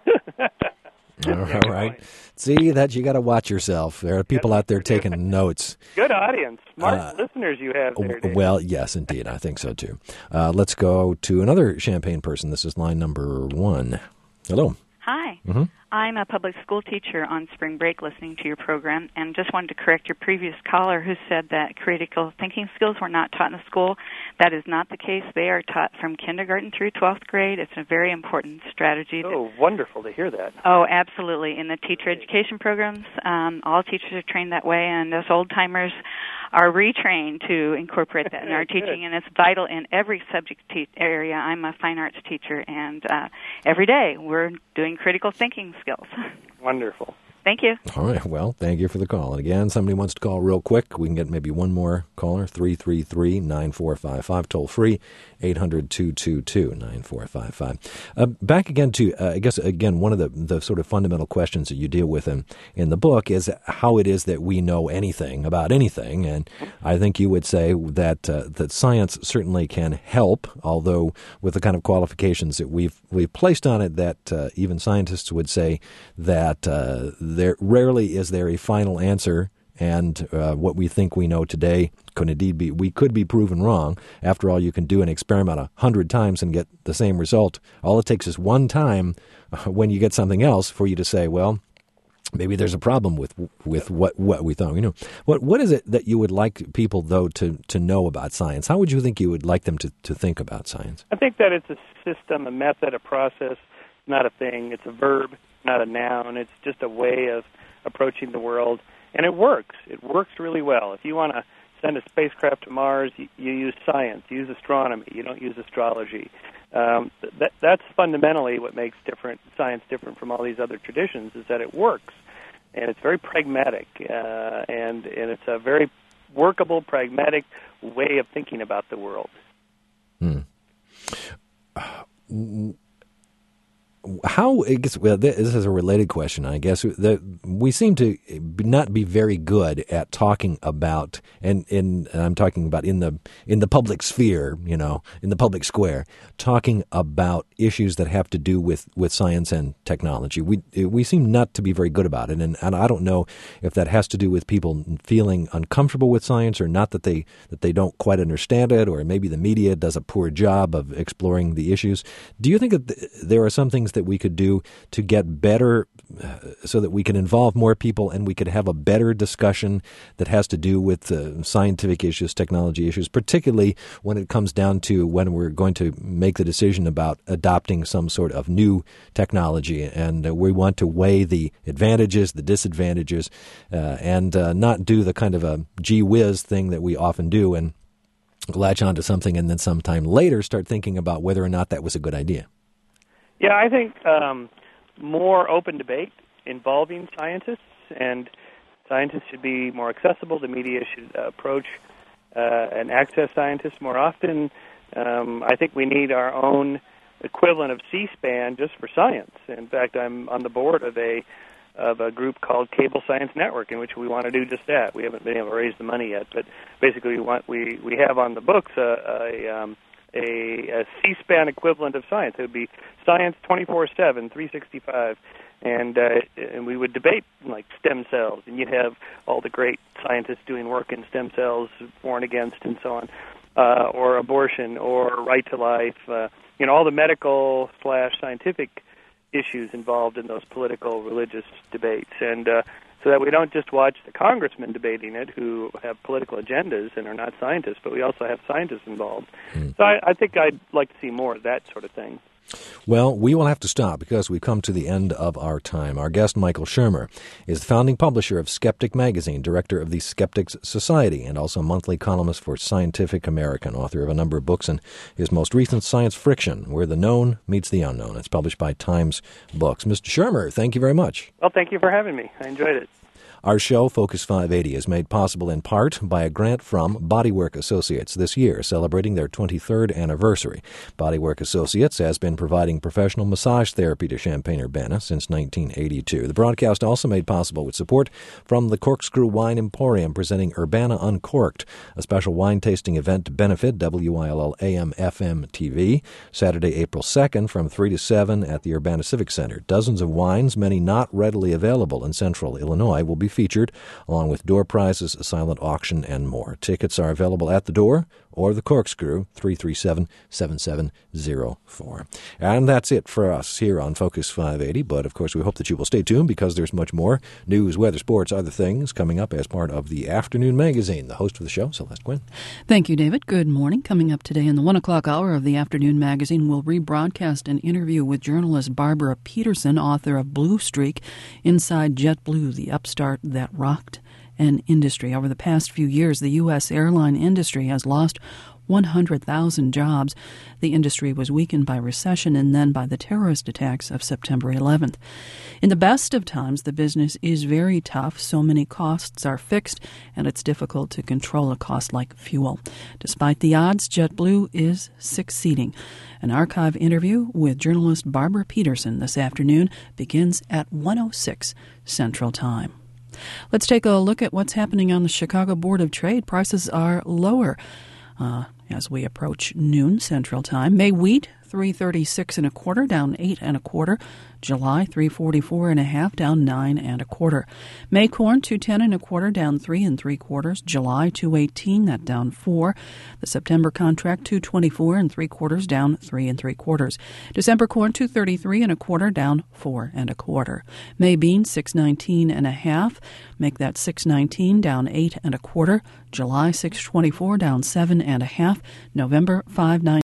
B: All right. See, that you got to watch yourself. There are people out there taking notes.
C: Good audience. Smart
B: uh,
C: listeners you have there, Dave.
B: Well, yes, indeed. I think so, too. Uh, let's go to another Champaign person. This is line number one. Hello.
K: Hi.
B: Mm-hmm.
K: I'm a public school teacher on spring break listening to your program, and just wanted to correct your previous caller who said that critical thinking skills were not taught in the school. That is not the case. They are taught from kindergarten through twelfth grade. It's a very important strategy.
C: Oh, wonderful to hear that.
K: Oh, absolutely. In the teacher education programs, um, all teachers are trained that way, and us old-timers are retrained to incorporate that in our teaching, and it's vital in every subject te- area. I'm a fine arts teacher, and uh, every day we're doing critical thinking skills.
C: Wonderful.
K: Thank you.
B: All right. Well, thank you for the call. And again, somebody wants to call real quick. We can get maybe one more caller, three three three, nine four five five, toll free, eight hundred, two two two, nine four five five. Uh, back again to, uh, I guess, again, one of the, the sort of fundamental questions that you deal with in, in the book is how it is that we know anything about anything. And I think you would say that uh, that science certainly can help, although with the kind of qualifications that we've, we've placed on it that uh, even scientists would say that uh, there rarely is there a final answer, and uh, what we think we know today could indeed be, we could be proven wrong. After all, you can do an experiment a hundred times and get the same result. All it takes is one time uh, when you get something else for you to say, well, maybe there's a problem with with what, what we thought we knew. What what is it that you would like people, though, to, to know about science? How would you think you would like them to, to think about science?
C: I think that it's a system, a method, a process, not a thing. It's a verb, not a noun. It's just a way of approaching the world, and it works. It works really well. If you want to send a spacecraft to Mars, you, you use science, you use astronomy. You don't use astrology. Um, that, that's fundamentally what makes different science different from all these other traditions, is that it works, and it's very pragmatic, uh, and and it's a very workable, pragmatic way of thinking about the world.
B: Hmm. Uh, How, I guess, well, this is a related question, I guess. The, we seem to not be very good at talking about, and, and I'm talking about in the in the public sphere, you know, in the public square, talking about issues that have to do with, with science and technology. We we seem not to be very good about it, and, and I don't know if that has to do with people feeling uncomfortable with science, or not that they that they don't quite understand it, or maybe the media does a poor job of exploring the issues. Do you think that th- there are some things that we could do to get better, uh, so that we can involve more people and we could have a better discussion that has to do with uh, scientific issues, technology issues, particularly when it comes down to when we're going to make the decision about adopting some sort of new technology, and uh, we want to weigh the advantages, the disadvantages, uh, and uh, not do the kind of a gee whiz thing that we often do and latch onto something and then sometime later start thinking about whether or not that was a good idea.
C: Yeah, I think um, more open debate involving scientists, and scientists should be more accessible. The media should uh, approach uh, and access scientists more often. Um, I think we need our own equivalent of C-SPAN just for science. In fact, I'm on the board of a of a group called Cable Science Network, in which we want to do just that. We haven't been able to raise the money yet, but basically we want we we have on the books a a, um, a, a C-SPAN equivalent of science. It would be science twenty-four seven, three sixty-five. And uh, and we would debate like stem cells, and you'd have all the great scientists doing work in stem cells, warn against, and so on, uh, or abortion, or right to life, uh, you know, all the medical slash scientific issues involved in those political religious debates, and uh, so that we don't just watch the congressmen debating it who have political agendas and are not scientists, but we also have scientists involved. Mm. So I, I think I'd like to see more of that sort of thing.
B: Well, we will have to stop because we've come to the end of our time. Our guest, Michael Shermer, is the founding publisher of Skeptic Magazine, director of the Skeptics Society, and also monthly columnist for Scientific American, author of a number of books, and his most recent, Science Friction, Where the Known Meets the Unknown. It's published by Times Books. Mister Shermer, thank you very much.
C: Well, thank you for having me. I enjoyed it.
B: Our show, Focus five eighty, is made possible in part by a grant from Bodywork Associates this year, celebrating their twenty-third anniversary. Bodywork Associates has been providing professional massage therapy to Champaign-Urbana since nineteen eighty-two. The broadcast also made possible with support from the Corkscrew Wine Emporium, presenting Urbana Uncorked, a special wine tasting event to benefit W I L L A M F M T V, Saturday, April second from three to seven at the Urbana Civic Center. Dozens of wines, many not readily available in central Illinois, will be featured, along with door prizes, a silent auction, and more. Tickets are available at the door or the Corkscrew, three three seven, seven seven zero four. And that's it for us here on Focus five eighty, but of course we hope that you will stay tuned because there's much more news, weather, sports, other things coming up as part of the Afternoon Magazine. The host of the show, Celeste Quinn.
L: Thank you, David. Good morning. Coming up today in the one o'clock hour of the Afternoon Magazine, we'll rebroadcast an interview with journalist Barbara Peterson, author of Blue Streak, Inside JetBlue, the upstart that rocked an industry. Over the past few years, the U S airline industry has lost one hundred thousand jobs. The industry was weakened by recession and then by the terrorist attacks of September eleventh. In the best of times, the business is very tough. So many costs are fixed, and it's difficult to control a cost like fuel. Despite the odds, JetBlue is succeeding. An archive interview with journalist Barbara Peterson this afternoon begins at one oh six Central Time. Let's take a look at what's happening on the Chicago Board of Trade. Prices are lower uh, as we approach noon Central Time. May wheat, three thirty-six and a quarter, down eight and a quarter. July, three forty-four and a half, down nine and a quarter. May corn, two ten and a quarter, down three and three quarters. July, two eighteen, that down four. The September contract, two twenty-four and three quarters, down three and three quarters. December corn, two thirty-three and a quarter, down four and a quarter. May beans, six nineteen and a half. Make that six nineteen, down eight and a quarter. July, six twenty-four, down seven and a half. November, five nine.